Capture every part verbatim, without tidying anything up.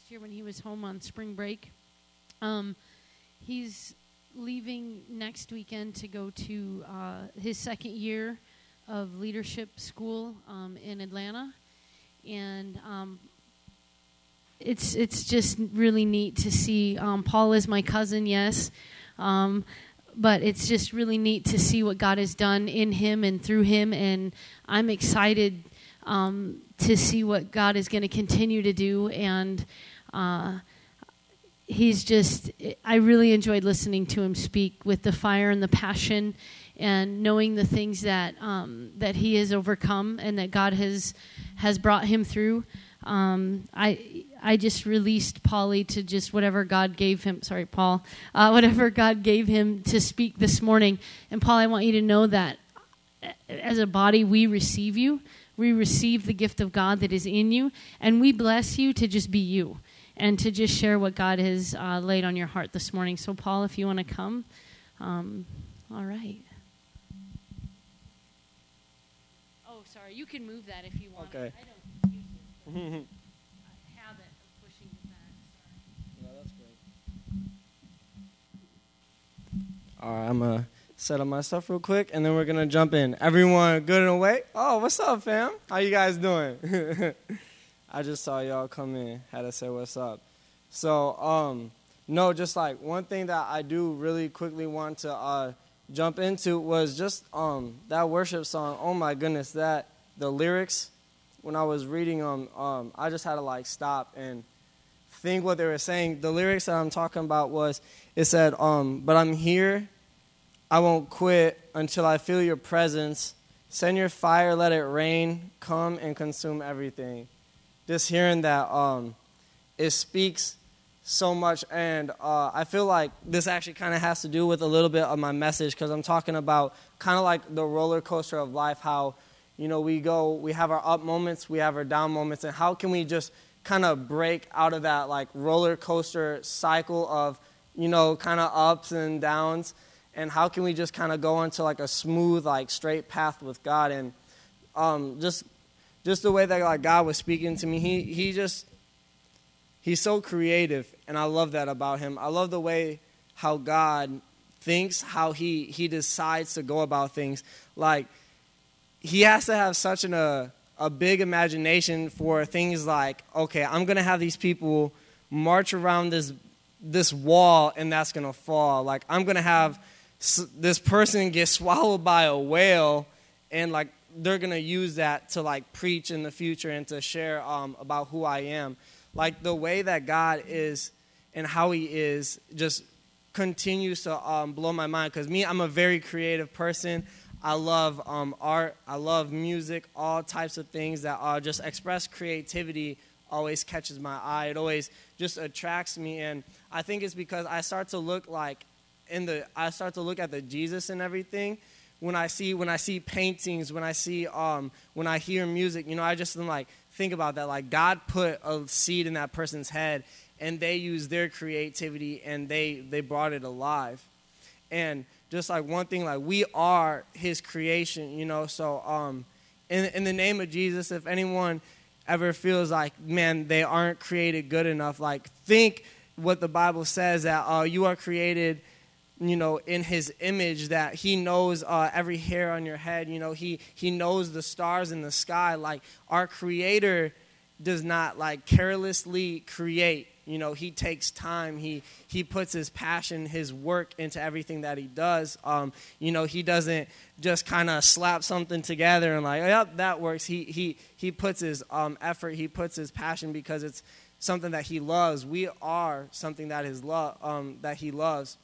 last year when he was home on spring break. Um, he's leaving next weekend to go to uh, his second year of leadership school um, in Atlanta, and um, it's it's just really neat to see. Um, Paul is my cousin, yes, um, but it's just really neat to see what God has done in him and through him, and I'm excited um, to see what God is going to continue to do, and uh, he's just, I really enjoyed listening to him speak with the fire and the passion and knowing the things that um, that he has overcome and that God has has brought him through. Um, I I just released Paulie to just whatever God gave him. Sorry, Paul. Uh, whatever God gave him to speak this morning. And Paul, I want you to know that as a body, we receive you. We receive the gift of God that is in you. And we bless you to just be you and to just share what God has uh, laid on your heart this morning. So, Paul, if you want to come. Um, all right. Oh, sorry. You can move that if you want. Okay. I don't use it. But a habit of pushing it back. Sorry. No, that's great. All right, I'm going to set up my stuff real quick, and then we're going to jump in. Everyone good and awake? Oh, what's up, fam? How you guys doing? I just saw y'all come in. Had to say what's up. So, um, no, just like one thing that I do really quickly want to uh, jump into was just um, that worship song. Oh, my goodness, that the lyrics, when I was reading them, um, I just had to, like, stop and think what they were saying. The lyrics that I'm talking about was, it said, um, but I'm here, I won't quit until I feel your presence. Send your fire, let it rain, come and consume everything. Just hearing that, um, it speaks so much, and uh, I feel like this actually kind of has to do with a little bit of my message, because I'm talking about kind of like the roller coaster of life, how, you know, we go, we have our up moments, we have our down moments, and how can we just kind of break out of that like roller coaster cycle of, you know, kind of ups and downs, and how can we just kind of go into like a smooth, like straight path with God, and um, just just the way that like God was speaking to me, he he just, he's so creative, and I love that about him. I love the way how God thinks, how he, he decides to go about things. Like, he has to have such an, a, a big imagination for things like, okay, I'm going to have these people march around this this wall, and that's going to fall. Like, I'm going to have s- this person get swallowed by a whale, and, like, they're going to use that to, like, preach in the future and to share um, about who I am. Like, the way that God is and how he is just continues to um, blow my mind. Because me, I'm a very creative person. I love um, art. I love music. All types of things that uh, just express creativity always catches my eye. It always just attracts me. And I think it's because I start to look like in the, I start to look at the Jesus and everything. When I see when I see paintings, when I see um, when I hear music, you know, I just like think about that. Like, God put a seed in that person's head, and they used their creativity, and they they brought it alive. And just like one thing, like, we are his creation, you know. So um, in in the name of Jesus, if anyone ever feels like, man, they aren't created good enough, like, think what the Bible says, that uh, you are created, you know, in his image, that he knows uh, every hair on your head. You know, he he knows the stars in the sky. Like, our Creator does not, like, carelessly create. You know, he takes time. He he puts his passion, his work into everything that he does. Um, you know, he doesn't just kind of slap something together and like, yep, that works. He he he puts his um, effort. He puts his passion because it's something that he loves. We are something that is lo- um, that he loves.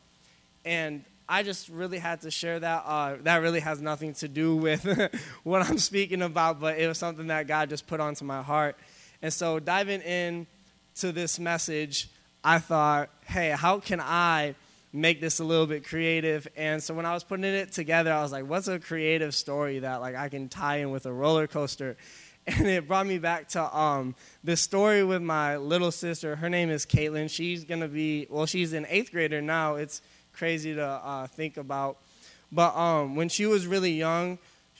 And I just really had to share that. Uh, that really has nothing to do with what I'm speaking about, but it was something that God just put onto my heart. And so diving in to this message, I thought, hey, how can I make this a little bit creative? And so when I was putting it together, I was like, what's a creative story that like I can tie in with a roller coaster? And it brought me back to um, this story with my little sister. Her name is Caitlin. She's going to be, well, she's an eighth grader now. It's crazy to uh, think about. But um, when she was really young,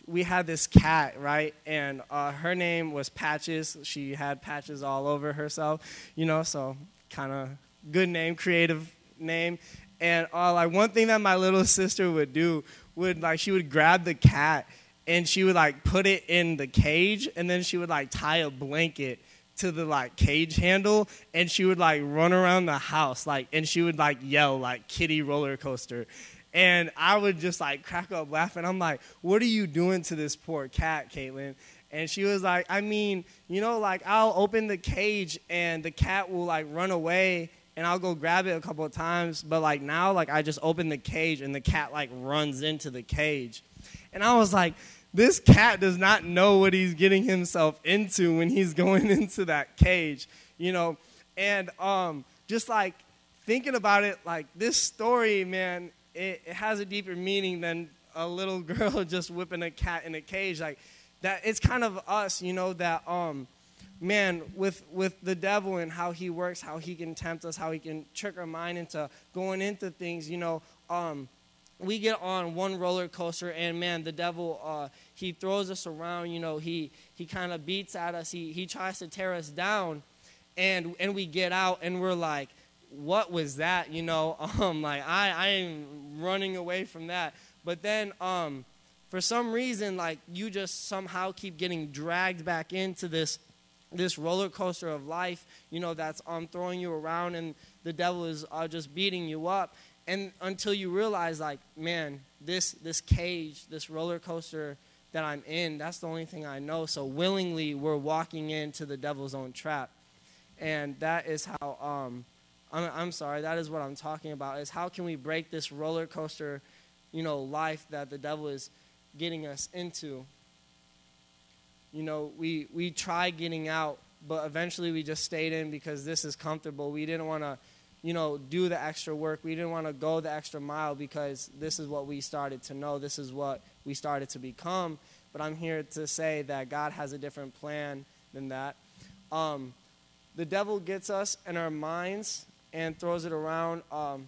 we had this cat, right? And uh, her name was Patches. She had patches all over herself, you know, so kind of good name, creative name. And uh, like one thing that my little sister would do would like she would grab the cat and she would like put it in the cage, and then she would like tie a blanket to the like cage handle, and she would like run around the house like, and she would like yell like kitty roller coaster. And I would just like crack up laughing. I'm like, what are you doing to this poor cat, Caitlin? And she was like, I mean, you know, like I'll open the cage and the cat will like run away and I'll go grab it a couple of times. But like now, like I just open the cage and the cat like runs into the cage. And I was like, this cat does not know what he's getting himself into when he's going into that cage, you know. And um, just like thinking about it, like this story, man, it, it has a deeper meaning than a little girl just whipping a cat in a cage. Like that, it's kind of us, you know, that um, man, with with the devil and how he works, how he can tempt us, how he can trick our mind into going into things, you know. Um, we get on one roller coaster, and man, the devil, uh, he throws us around. You know, he he kind of beats at us. He he tries to tear us down, and and we get out, and we're like, what was that? You know, um, like I I am running away from that. But then, um, for some reason, like you just somehow keep getting dragged back into this this roller coaster of life. You know, that's um throwing you around, and the devil is uh, just beating you up. And until you realize, like, man, this this cage, this roller coaster that I'm in, that's the only thing I know. So willingly, we're walking into the devil's own trap. And that is how, um, I'm, I'm sorry, that is what I'm talking about, is how can we break this roller coaster, you know, life that the devil is getting us into. You know, we, we tried getting out, but eventually we just stayed in because this is comfortable. We didn't want to, you know, do the extra work. We didn't want to go the extra mile because this is what we started to know. This is what we started to become. But I'm here to say that God has a different plan than that. Um, the devil gets us in our minds and throws it around. Um,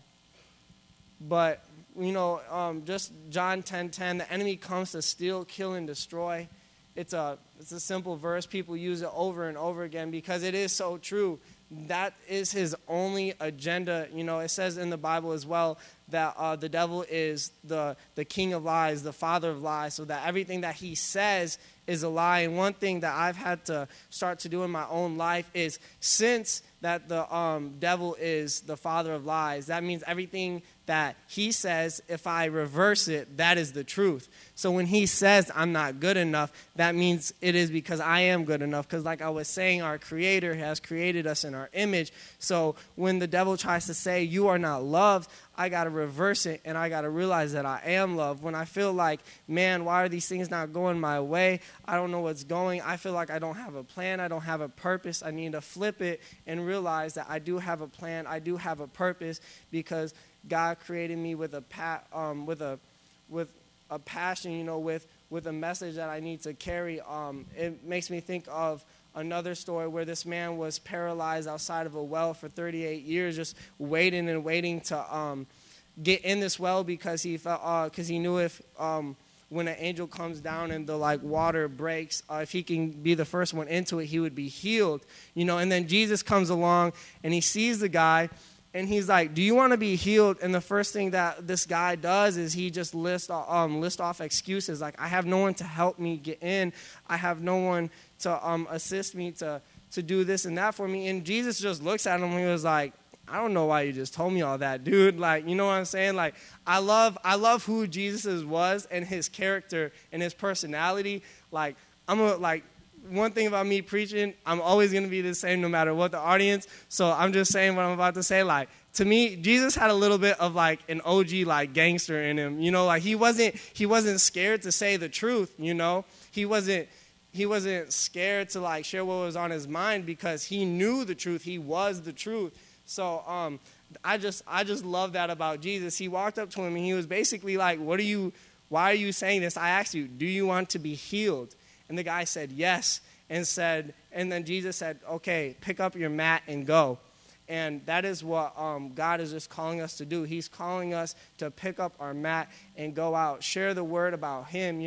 but, you know, um, just John ten ten, the enemy comes to steal, kill, and destroy. It's a, it's a simple verse. People use it over and over again because it is so true. That is his only agenda. You know, it says in the Bible as well that uh, the devil is the, the king of lies, the father of lies, so that everything that he says is a lie. And one thing that I've had to start to do in my own life is, since that the um, devil is the father of lies, that means everything that he says, if I reverse it, that is the truth. So when he says I'm not good enough, that means it is because I am good enough. Because like I was saying, our Creator has created us in our image. So when the devil tries to say you are not loved, I got to reverse it, and I got to realize that I am loved. When I feel like, man, why are these things not going my way? I don't know what's going. I feel like I don't have a plan. I don't have a purpose. I need to flip it and realize that I do have a plan. I do have a purpose because God created me with a pa- um, with a with a passion, you know, with with a message that I need to carry. Um, it makes me think of another story where this man was paralyzed outside of a well for thirty-eight years, just waiting and waiting to um, get in this well because he felt because uh, he knew if um, when an angel comes down and the like water breaks, uh, if he can be the first one into it, he would be healed, you know. And then Jesus comes along and he sees the guy. And he's like, do you want to be healed? And the first thing that this guy does is he just lists um, list off excuses. Like, I have no one to help me get in. I have no one to um, assist me to, to do this and that for me. And Jesus just looks at him and he was like, I don't know why you just told me all that, dude. Like, you know what I'm saying? Like, I love, I love who Jesus was and his character and his personality. Like, I'm a, like, one thing about me preaching, I'm always going to be the same no matter what the audience. So I'm just saying what I'm about to say. Like, to me, Jesus had a little bit of like an O G like gangster in him. You know, like he wasn't he wasn't scared to say the truth, you know. He wasn't he wasn't scared to like share what was on his mind because he knew the truth. He was the truth. So um I just I just love that about Jesus. He walked up to him and he was basically like, "What are you why are you saying this? I asked you, do you want to be healed?" And the guy said, yes, and said, and then Jesus said, okay, pick up your mat and go. And that is what um, God is just calling us to do. He's calling us to pick up our mat and go out, share the word about him. You know,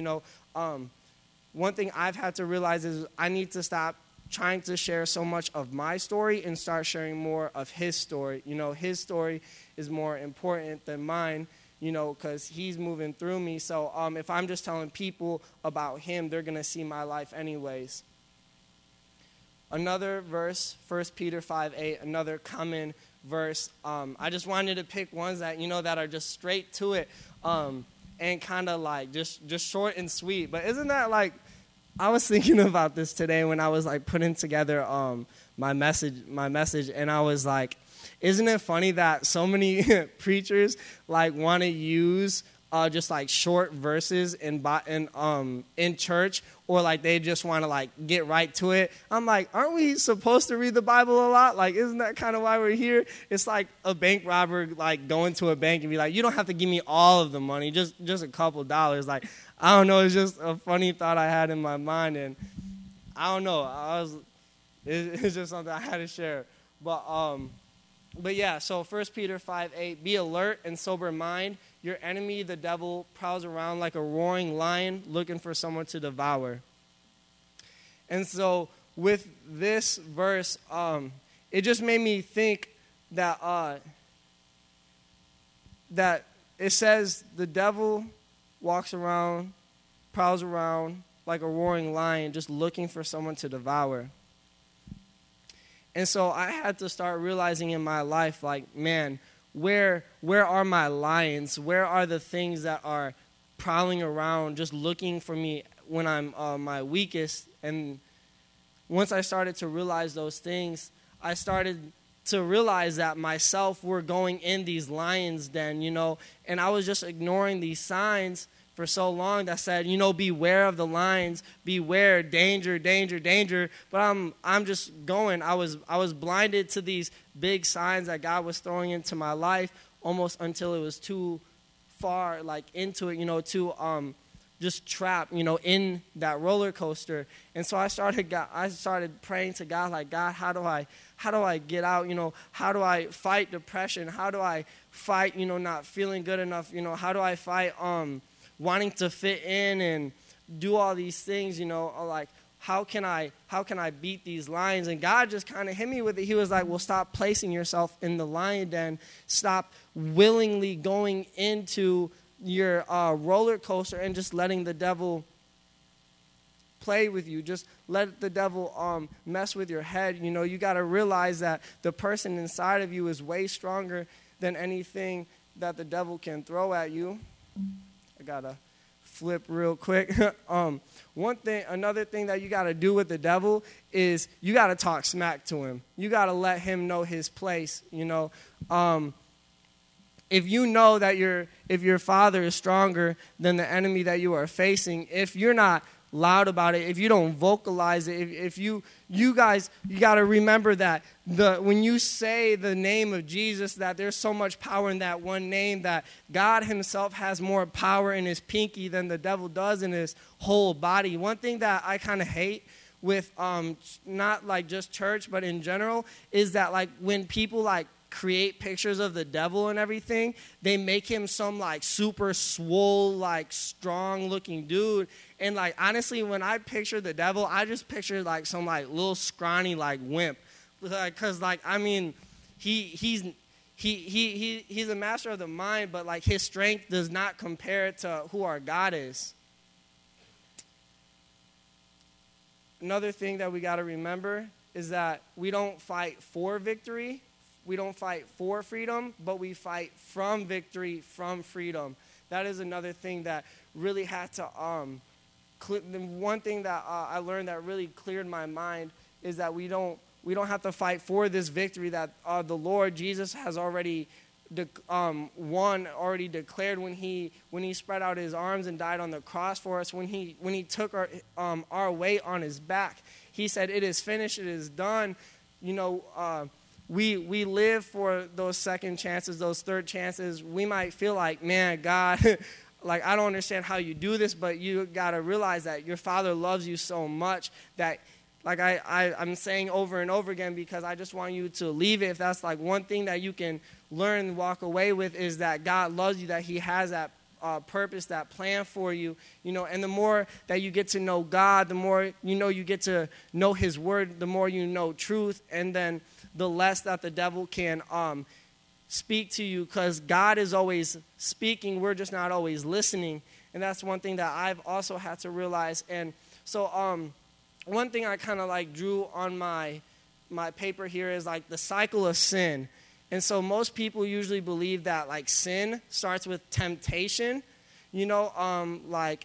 um, one thing I've had to realize is I need to stop trying to share so much of my story and start sharing more of his story. You know, his story is more important than mine, you know, because he's moving through me. So um, if I'm just telling people about him, they're going to see my life anyways. Another verse, First Peter five eight, another common verse. Um, I just wanted to pick ones that, you know, that are just straight to it um, and kind of like just, just short and sweet. But isn't that like, I was thinking about this today when I was like putting together um, my message, my message, and I was like, isn't it funny that so many preachers like want to use uh, just like short verses in in um in church, or like they just want to like get right to it? I'm like, aren't we supposed to read the Bible a lot? Like, isn't that kind of why we're here? It's like a bank robber like going to a bank and be like, you don't have to give me all of the money, just just a couple dollars. Like, I don't know, it's just a funny thought I had in my mind, and I don't know, I was it, it's just something I had to share. But um. But yeah, so First Peter five eight, be alert and sober mind. Your enemy, the devil, prowls around like a roaring lion looking for someone to devour. And so with this verse, um, it just made me think that uh, that it says the devil walks around, prowls around like a roaring lion just looking for someone to devour. And so I had to start realizing in my life, like, man, where where are my lions? Where are the things that are prowling around just looking for me when I'm uh, my weakest? And once I started to realize those things, I started to realize that myself were going in these lions' den, you know, and I was just ignoring these signs for so long that said, you know, beware of the lions, beware, danger, danger, danger. But I'm I'm just going. I was I was blinded to these big signs that God was throwing into my life almost until it was too far, like into it, you know, to um just trapped, you know, in that roller coaster. And so I started God, I started praying to God, like, God, how do I how do I get out? You know, how do I fight depression? How do I fight, you know, not feeling good enough? You know, how do I fight um wanting to fit in and do all these things, you know, like, how can I how can I beat these lions? And God just kind of hit me with it. He was like, well, stop placing yourself in the lion den. Stop willingly going into your uh, roller coaster and just letting the devil play with you. Just let the devil um, mess with your head. You know, you got to realize that the person inside of you is way stronger than anything that the devil can throw at you. I gotta flip real quick. um, one thing, another thing that you gotta do with the devil is you gotta talk smack to him. You gotta let him know his place. You know, um, if you know that your if your father is stronger than the enemy that you are facing, if you're not loud about it, if you don't vocalize it, if, if you you guys you got to remember that the when you say the name of Jesus, that there's so much power in that one name, that God himself has more power in his pinky than the devil does in his whole body. One thing that I kind of hate with um not like just church but in general is that, like, when people like create pictures of the devil and everything, they make him some like super swole, like strong looking dude. And like, honestly, when I picture the devil, I just picture like some like little scrawny like wimp. Like, cause like, I mean, he he's he he he he's a master of the mind, but like his strength does not compare to who our God is. Another thing that we got to remember is that we don't fight for victory. We don't fight for freedom, but we fight from victory, from freedom. That is another thing that really had to, um, cl- the one thing that uh, I learned that really cleared my mind is that we don't we don't have to fight for this victory that uh, the Lord Jesus has already de- um, won, already declared when he when he spread out his arms and died on the cross for us. When he when he took our um, our weight on his back, he said, "It is finished. It is done." You know. Uh, We we live for those second chances, those third chances. We might feel like, man, God, like, I don't understand how you do this, but you got to realize that your Father loves you so much that, like I, I, I'm saying over and over again, because I just want you to leave it. If that's like one thing that you can learn and walk away with, is that God loves you, that he has that uh, purpose, that plan for you, you know, and the more that you get to know God, the more, you know, you get to know his word, the more you know truth, and then the less that the devil can um, speak to you, because God is always speaking. We're just not always listening, and that's one thing that I've also had to realize. And so um, one thing I kind of like drew on my my paper here is like the cycle of sin. And so most people usually believe that like sin starts with temptation, you know, um, like,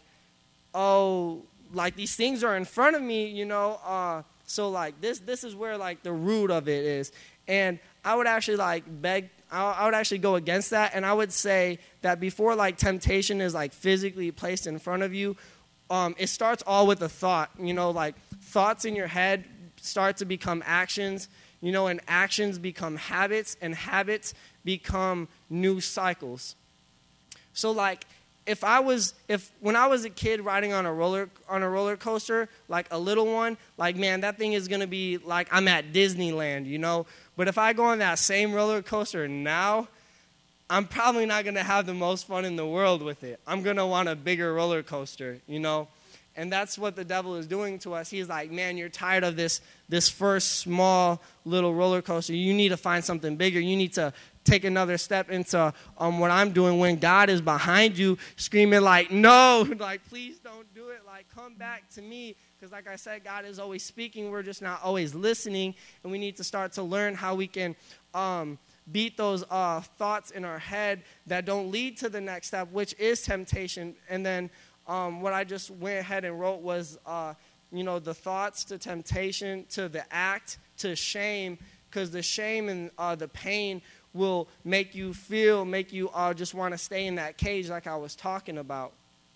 oh, like these things are in front of me, you know, uh, so like this this is where like the root of it is. And I would actually like beg, I would actually go against that, and I would say that before like temptation is like physically placed in front of you, um, it starts all with a thought, you know, like thoughts in your head start to become actions, you know, and actions become habits, and habits become new cycles. So like if I was, if when I was a kid riding on a roller on a roller coaster, like a little one, like man, that thing is gonna be like I'm at Disneyland, you know. But if I go on that same roller coaster now, I'm probably not gonna have the most fun in the world with it. I'm gonna want a bigger roller coaster, you know. And that's what the devil is doing to us. He's like, man, you're tired of this this first small little roller coaster. You need to find something bigger. You need to take another step into um, what I'm doing, when God is behind you screaming like, no, like, please don't do it. Like, come back to me. Because like I said, God is always speaking. We're just not always listening. And we need to start to learn how we can um, beat those uh, thoughts in our head that don't lead to the next step, which is temptation. And then Um, what I just went ahead and wrote was, uh, you know, the thoughts to temptation, to the act, to shame, because the shame and uh, the pain will make you feel, make you uh, just want to stay in that cage like I was talking about.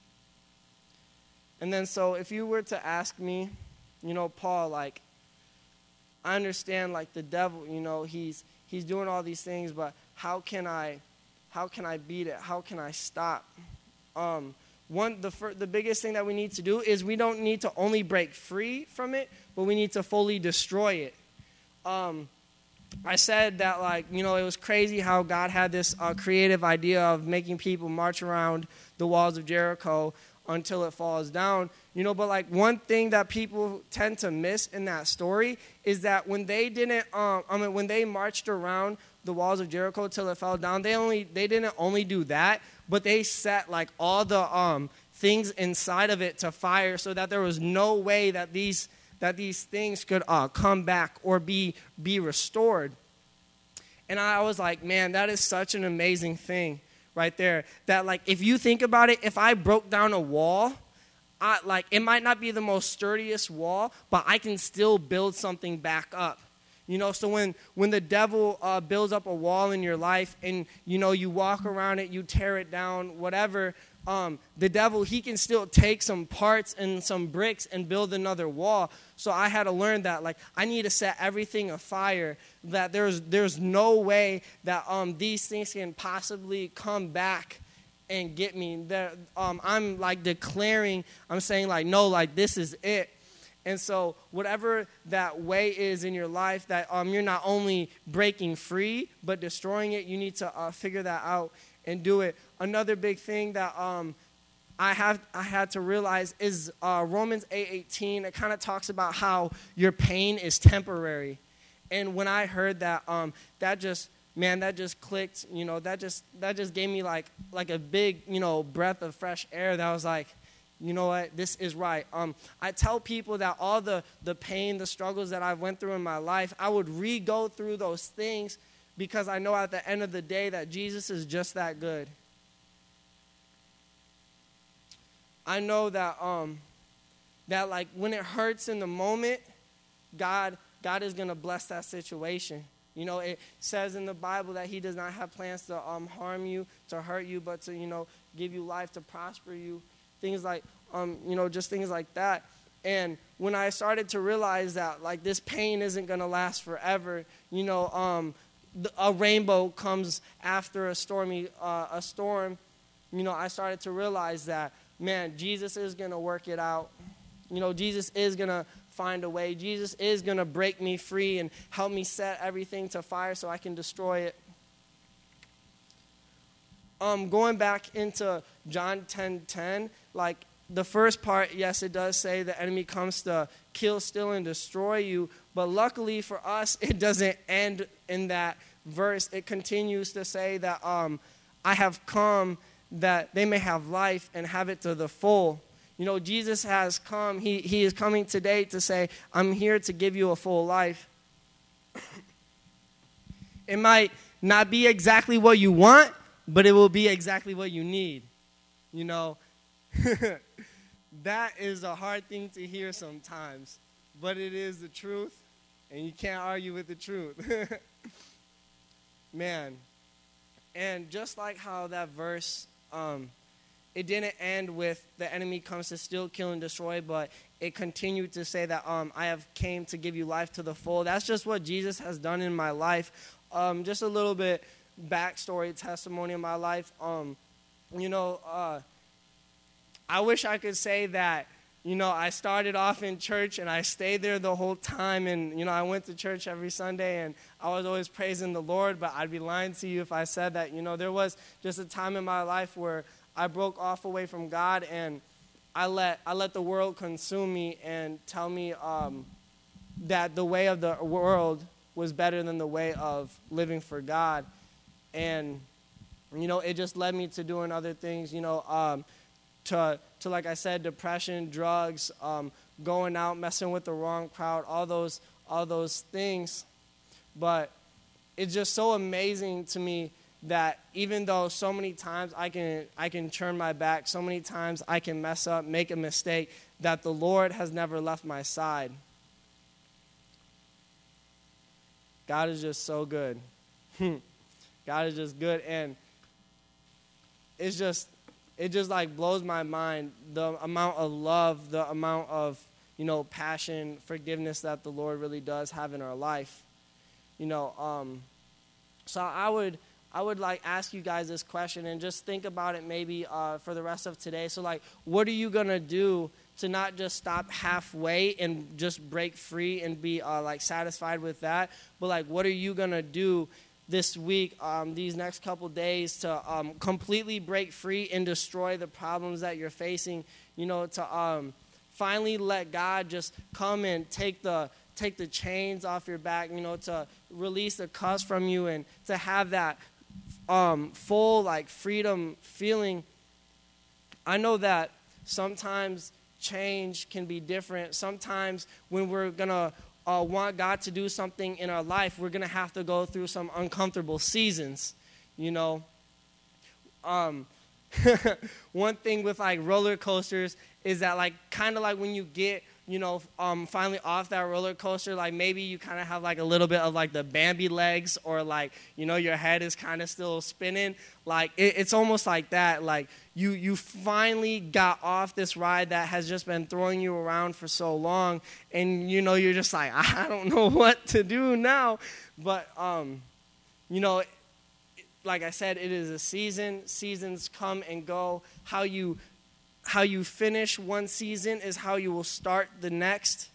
And then so if you were to ask me, you know, Paul, like, I understand, like, the devil, you know, he's he's doing all these things, but how can I, how can I beat it? How can I stop? Um, One, the fir- the biggest thing that we need to do is we don't need to only break free from it, but we need to fully destroy it. Um, I said that, like, you know, it was crazy how God had this uh, creative idea of making people march around the walls of Jericho until it falls down. You know, but, like, one thing that people tend to miss in that story is that when they didn't, um, I mean, when they marched around the walls of Jericho till it fell down, they only they didn't only do that, but they set like all the um, things inside of it to fire, so that there was no way that these that these things could uh, come back or be be restored. And I was like, man, that is such an amazing thing right there. That like if you think about it, if I broke down a wall, I, like it might not be the most sturdiest wall, but I can still build something back up. You know, so when, when the devil uh, builds up a wall in your life and, you know, you walk around it, you tear it down, whatever, um, the devil, he can still take some parts and some bricks and build another wall. So I had to learn that, like, I need to set everything afire, that there's there's no way that um, these things can possibly come back and get me. That, um, I'm, like, declaring, I'm saying, like, no, like, this is it. And so whatever that way is in your life, that um, you're not only breaking free, but destroying it, you need to uh, figure that out and do it. Another big thing that um, I have I had to realize is uh, Romans eight eighteen. It kind of talks about how your pain is temporary. And when I heard that, um, that just, man, that just clicked. You know, that just that just gave me like like a big, you know, breath of fresh air. That was like, you know what, this is right. Um, I tell people that all the, the pain, the struggles that I went through in my life, I would re-go through those things because I know at the end of the day that Jesus is just that good. I know that um, that like when it hurts in the moment, God God is going to bless that situation. You know, it says in the Bible that he does not have plans to um, harm you, to hurt you, but to, you know, give you life, to prosper you. Things like, um, you know, just things like that. And when I started to realize that, like, this pain isn't going to last forever, you know, um, the, a rainbow comes after a stormy, uh, a storm, you know, I started to realize that, man, Jesus is going to work it out. You know, Jesus is going to find a way. Jesus is going to break me free and help me set everything to fire so I can destroy it. um, going back into John ten ten, like the first part, yes, it does say the enemy comes to kill, steal, and destroy you. But luckily for us, it doesn't end in that verse. It continues to say that um, I have come that they may have life and have it to the full. You know, Jesus has come. He, he is coming today to say, I'm here to give you a full life. It might not be exactly what you want, but it will be exactly what you need. You know, that is a hard thing to hear sometimes, but it is the truth, and you can't argue with the truth. Man, and just like how that verse, um, it didn't end with the enemy comes to steal, kill, and destroy, but it continued to say that um, I have came to give you life to the full. That's just what Jesus has done in my life. Um, just a little bit backstory, testimony in my life. Um, you know, uh, I wish I could say that, you know, I started off in church and I stayed there the whole time, and, you know, I went to church every Sunday and I was always praising the Lord, but I'd be lying to you if I said that. You know, there was just a time in my life where I broke off away from God, and I let I let the world consume me and tell me um, that the way of the world was better than the way of living for God. And, you know, it just led me to doing other things, you know, um, to, to, like I said, depression, drugs, um, going out, messing with the wrong crowd, all those, all those things. But it's just so amazing to me that even though so many times I can, I can turn my back, so many times I can mess up, make a mistake, that the Lord has never left my side. God is just so good. God is just good, and it's just, it just like blows my mind, the amount of love, the amount of, you know, passion, forgiveness that the Lord really does have in our life. You know, um, so I would, I would like ask you guys this question and just think about it maybe uh, for the rest of today. So like, what are you going to do to not just stop halfway and just break free and be uh, like satisfied with that, but like, what are you going to do this week, um, these next couple days, to um, completely break free and destroy the problems that you're facing, you know, to um, finally let God just come and take the take the chains off your back, you know, to release the cuss from you and to have that um, full, like, freedom feeling. I know that sometimes change can be different. Sometimes when we're going to Uh, want God to do something in our life, we're going to have to go through some uncomfortable seasons, you know. Um, one thing with, like, roller coasters is that, like, kind of like when you get, you know, um, finally off that roller coaster, like, maybe you kind of have, like, a little bit of, like, the Bambi legs, or, like, you know, your head is kind of still spinning. Like, it, it's almost like that. Like, you, you finally got off this ride that has just been throwing you around for so long, and, you know, you're just like, I don't know what to do now. But, um, you know, like I said, it is a season. Seasons come and go. How you how you finish one season is how you will start the next.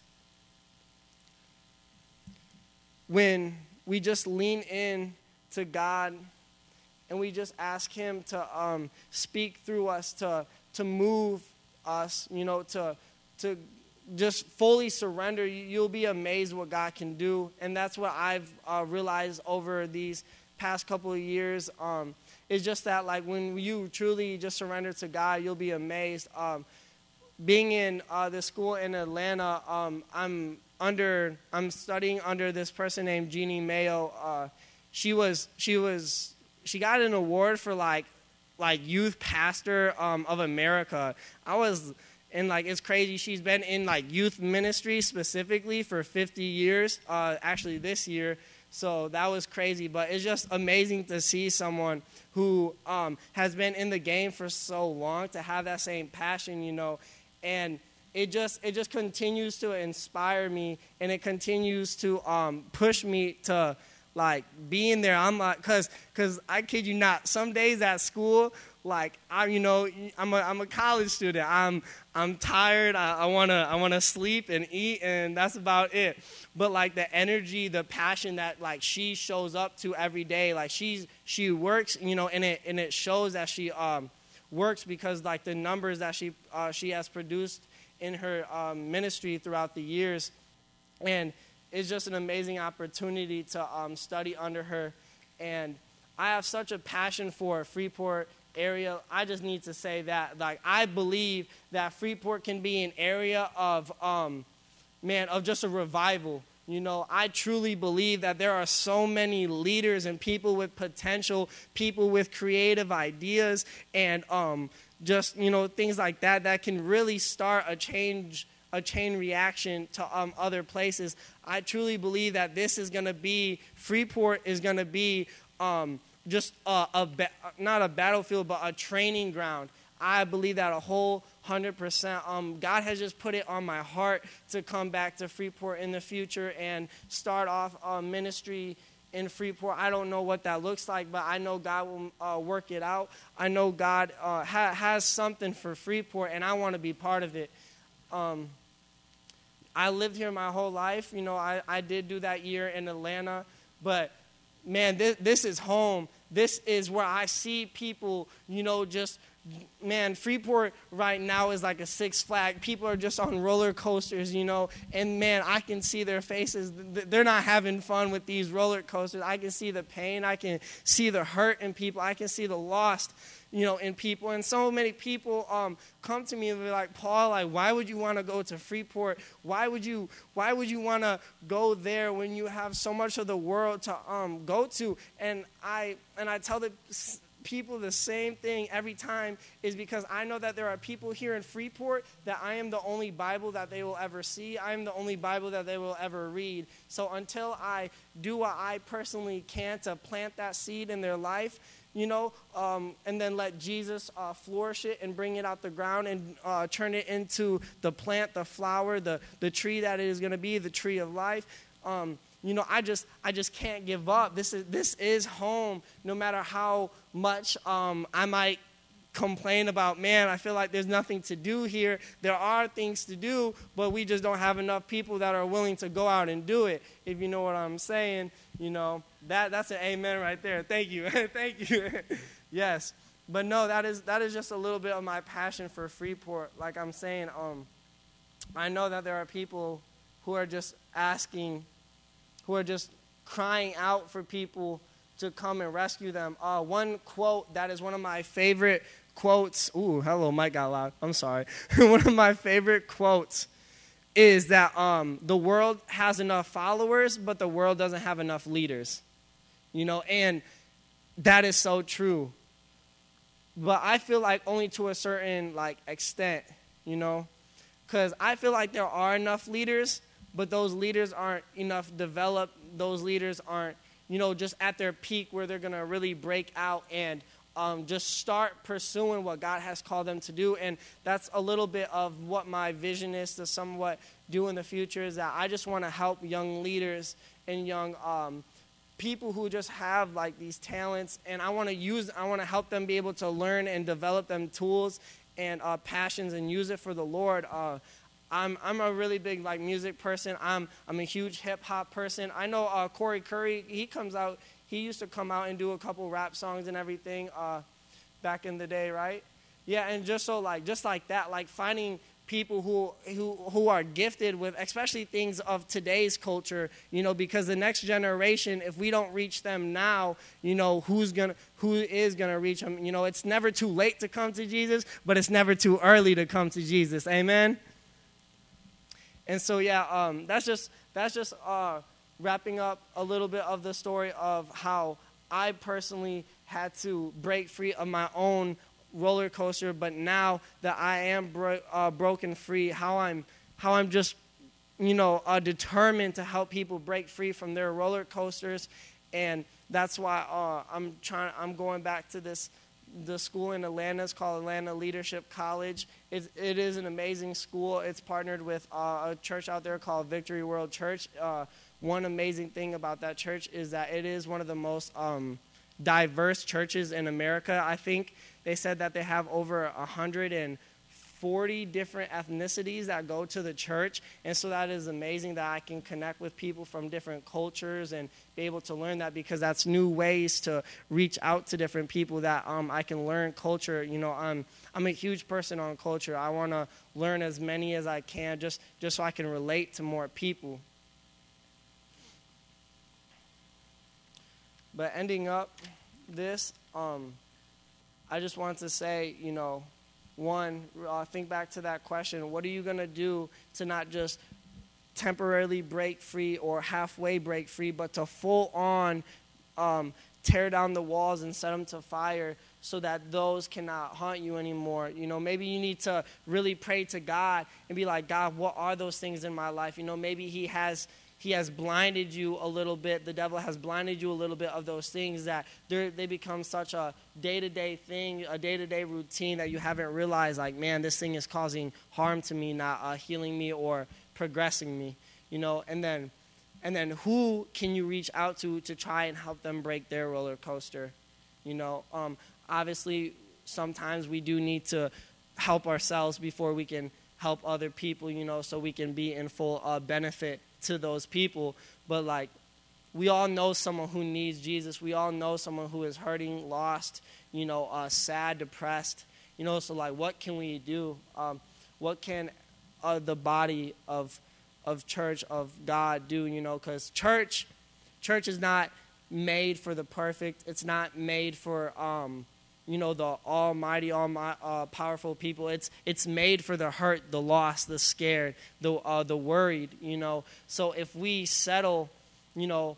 When we just lean in to God and we just ask him to um, speak through us, to to move us, you know, to to just fully surrender, you'll be amazed what God can do. And that's what I've uh, realized over these past couple of years. Um, it's just that, like, when you truly just surrender to God, you'll be amazed. Um, being in uh, the school in Atlanta, um, I'm under, I'm studying under this person named Jeannie Mayo. Uh, she was, she was, she got an award for like, like youth pastor um, of America. I was, and like it's crazy. She's been in like youth ministry specifically for fifty years. Uh, actually, this year. So that was crazy, but it's just amazing to see someone who um, has been in the game for so long to have that same passion, you know, and it just it just continues to inspire me, and it continues to um, push me to like be in there. I'm like, cause cause I kid you not, some days at school like I, you know, I'm a I'm a college student. I'm I'm tired. I, I wanna I wanna sleep and eat, and that's about it. But like the energy, the passion that like she shows up to every day, like she's she works, you know, and it and it shows that she um works because like the numbers that she uh, she has produced in her um, ministry throughout the years, and it's just an amazing opportunity to um, study under her. And I have such a passion for Freeport area. I just need to say that, like, I believe that Freeport can be an area of, um, man, of just a revival. You know, I truly believe that there are so many leaders and people with potential, people with creative ideas, and um, just, you know, things like that that can really start a change, a chain reaction to um, other places. I truly believe that this is going to be, Freeport is going to be um, just a, a ba- not a battlefield, but a training ground. I believe that a whole hundred percent. Um, God has just put it on my heart to come back to Freeport in the future and start off a ministry in Freeport. I don't know what that looks like, but I know God will uh, work it out. I know God uh, ha- has something for Freeport, and I want to be part of it. Um, I lived here my whole life. You know, I, I did do that year in Atlanta, but man, this, this is home. This is where I see people, you know, just, man, Freeport right now is like a Six Flags. People are just on roller coasters, you know, and man, I can see their faces. They're not having fun with these roller coasters. I can see the pain. I can see the hurt in people. I can see the lost, you know, in people. And so many people um, come to me and be like, Paul, like, why would you want to go to Freeport? Why would you why would you want to go there when you have so much of the world to um, go to? And I and I tell the people the same thing every time, is because I know that there are people here in Freeport that I am the only Bible that they will ever see. I am the only Bible that they will ever read. So until I do what I personally can to plant that seed in their life, you know, um, and then let Jesus uh, flourish it and bring it out the ground and uh, turn it into the plant, the flower, the, the tree that it is going to be, the tree of life. Um, you know, I just I just can't give up. This is this is home, no matter how much um, I might complain about, man, I feel like there's nothing to do here. There are things to do, but we just don't have enough people that are willing to go out and do it, if you know what I'm saying. You know, that that's an amen right there. Thank you. Thank you. Yes. But no, that is that is just a little bit of my passion for Freeport. Like I'm saying, um, I know that there are people who are just asking, who are just crying out for people to come and rescue them. Uh, one quote that is one of my favorite quotes. Ooh, hello, mic got loud. I'm sorry. One of my favorite quotes is that um, the world has enough followers, but the world doesn't have enough leaders. You know, and that is so true. But I feel like only to a certain like extent, you know, because I feel like there are enough leaders, but those leaders aren't enough developed. Those leaders aren't, you know, just at their peak where they're going to really break out and um, just start pursuing what God has called them to do. And that's a little bit of what my vision is to somewhat do in the future, is that I just want to help young leaders and young um, people who just have like these talents. And I want to use, I want to help them be able to learn and develop them tools and uh, passions and use it for the Lord. Uh, I'm I'm a really big like music person. I'm I'm a huge hip hop person. I know uh, Corey Curry. He comes out. He used to come out and do a couple rap songs and everything uh, back in the day, right? Yeah, and just so like just like that, like finding people who who who are gifted with, especially things of today's culture, you know, because the next generation, if we don't reach them now, you know, who's gonna who is gonna reach them? You know, it's never too late to come to Jesus, but it's never too early to come to Jesus. Amen. And so, yeah, um, that's just that's just uh, wrapping up a little bit of the story of how I personally had to break free of my own roller coaster, but now that I am bro- uh, broken free, how I'm how I'm just, you know, uh, determined to help people break free from their roller coasters, and that's why uh, I'm trying. I'm going back to this. The school in Atlanta is called Atlanta Leadership College. It, it is an amazing school. It's partnered with uh, a church out there called Victory World Church. Uh, one amazing thing about that church is that it is one of the most um, diverse churches in America. I think they said that they have over one hundred forty different ethnicities that go to the church. And so that is amazing that I can connect with people from different cultures and be able to learn that, because that's new ways to reach out to different people that um, I can learn culture. You know, I'm, I'm a huge person on culture. I want to learn as many as I can just, just so I can relate to more people. But ending up this, um, I just want to say, you know, one, uh, think back to that question. What are you going to do to not just temporarily break free or halfway break free, but to full on um, tear down the walls and set them to fire so that those cannot haunt you anymore? You know, maybe you need to really pray to God and be like, God, what are those things in my life? You know, maybe he has He has blinded you a little bit. The devil has blinded you a little bit of those things that they become such a day-to-day thing, a day-to-day routine that you haven't realized, like, man, this thing is causing harm to me, not uh, healing me or progressing me, you know. And then, and then who can you reach out to to try and help them break their roller coaster, you know? Um, obviously, sometimes we do need to help ourselves before we can help other people, you know, so we can be in full uh, benefit to those people. But like, we all know someone who needs Jesus. We all know someone who is hurting, lost, you know, uh, sad, depressed, you know. So like, what can we do? Um, what can uh, the body of of church of God do? You know, because church, church is not made for the perfect. It's not made for um, you know, the almighty, all uh, powerful people. It's it's made for the hurt, the lost, the scared, the uh, the worried. You know, so if we settle, you know,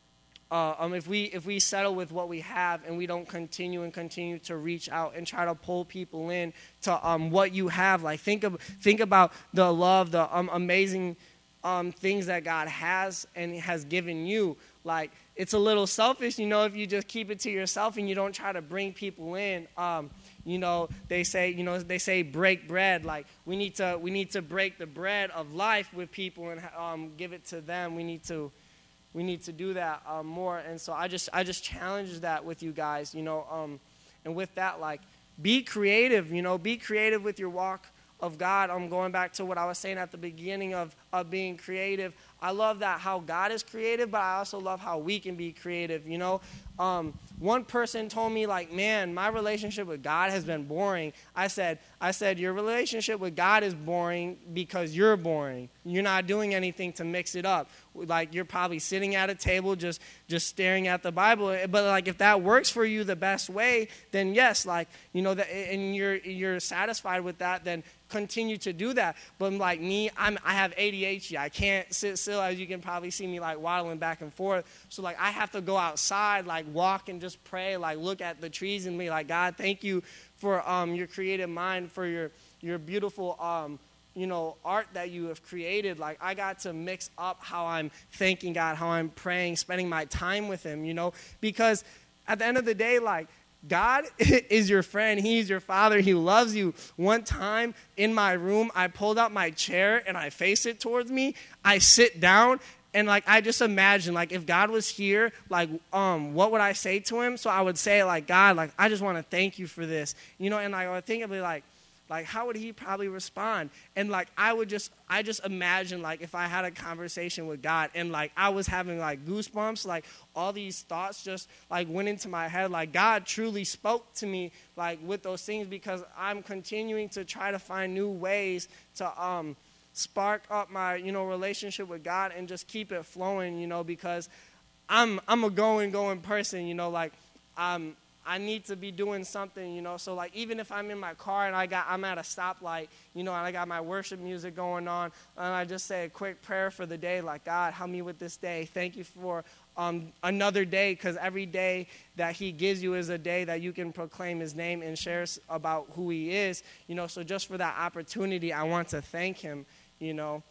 uh, um, if we if we settle with what we have and we don't continue and continue to reach out and try to pull people in to um what you have, like think of think about the love, the um, amazing um things that God has and has given you. Like, it's a little selfish, you know, if you just keep it to yourself and you don't try to bring people in. Um, you know, they say, you know, they say break bread. Like, we need to, we need to break the bread of life with people and um, give it to them. We need to, we need to do that um, more. And so I just, I just challenge that with you guys, you know. Um, and with that, like, be creative. You know, be creative with your walk of God. I'm going back to what I was saying at the beginning of of being creative. I love that how God is creative, but I also love how we can be creative, you know. Um, one person told me, like, man, my relationship with God has been boring. I said, I said, your relationship with God is boring because you're boring. You're not doing anything to mix it up. Like, you're probably sitting at a table just, just staring at the Bible. But, like, if that works for you the best way, then yes, like, you know, that, and you're you're satisfied with that, then continue to do that. But like me, I'm, I have A D H D. I can't sit still, as you can probably see me like waddling back and forth. So like I have to go outside, like walk and just pray, like look at the trees and be like, God, thank you for um, your creative mind, for your your beautiful um, you know, art that you have created. Like I got to mix up how I'm thanking God, how I'm praying, spending my time with him, you know, because at the end of the day, like, God is your friend. He's your father. He loves you. One time in my room, I pulled out my chair and I faced it towards me. I sit down and like I just imagine like if God was here, like um, what would I say to him? So I would say like, God, like I just want to thank you for this, you know. And like, I would think of it like, like how would he probably respond? And like I would just, I just imagine like if I had a conversation with God and like I was having like goosebumps, like all these thoughts just like went into my head. Like God truly spoke to me like with those things, because I'm continuing to try to find new ways to um, spark up my, you know, relationship with God and just keep it flowing, you know, because I'm I'm a going, going person, you know, like I'm, I need to be doing something, you know. So like even if I'm in my car and I got I'm at a stoplight, you know, and I got my worship music going on, and I just say a quick prayer for the day, like God, help me with this day. Thank you for um, another day, because every day that he gives you is a day that you can proclaim his name and share about who he is, you know. So just for that opportunity, I want to thank him, you know.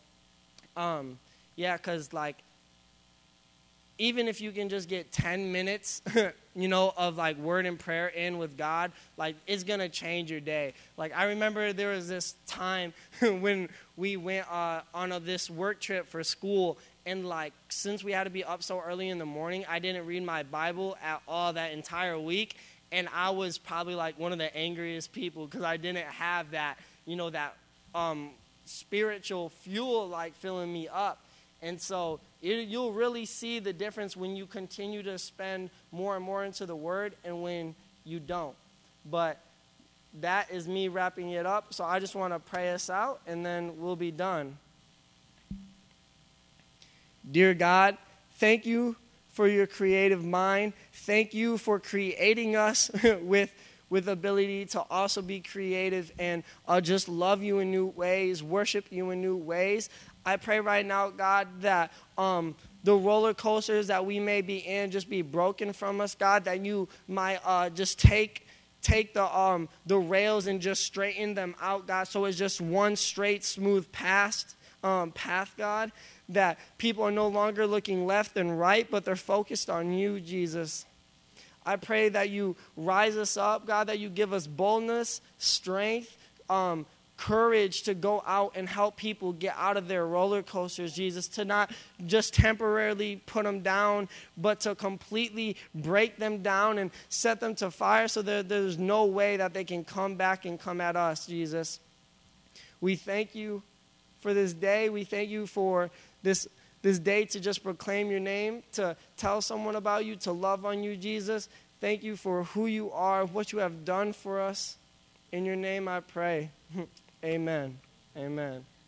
Um, yeah, because like even if you can just get ten minutes, you know, of like word and prayer in with God, like it's going to change your day. Like I remember there was this time when we went uh, on a, this work trip for school, And, like, since we had to be up so early in the morning, I didn't read my Bible at all that entire week. And I was probably, like, one of the angriest people because I didn't have that, you know, that um, spiritual fuel, like, filling me up. And so it, you'll really see the difference when you continue to spend more and more into the Word and when you don't. But that is me wrapping it up. So I just want to pray us out, and then we'll be done. Dear God, thank you for your creative mind. Thank you for creating us with with ability to also be creative and uh, just love you in new ways, worship you in new ways. I pray right now, God, that um, the roller coasters that we may be in just be broken from us, God, that you might uh, just take take the um, the rails and just straighten them out, God, so it's just one straight, smooth path, um, path, God, that people are no longer looking left and right, but they're focused on you, Jesus. I pray that you rise us up, God, that you give us boldness, strength, um, courage to go out and help people get out of their roller coasters, Jesus, to not just temporarily put them down, but to completely break them down and set them to fire so that there's no way that they can come back and come at us, Jesus. We thank you for this day. We thank you for this this day to just proclaim your name, to tell someone about you, to love on you, Jesus. Thank you for who you are, what you have done for us. In your name I pray. Amen. Amen.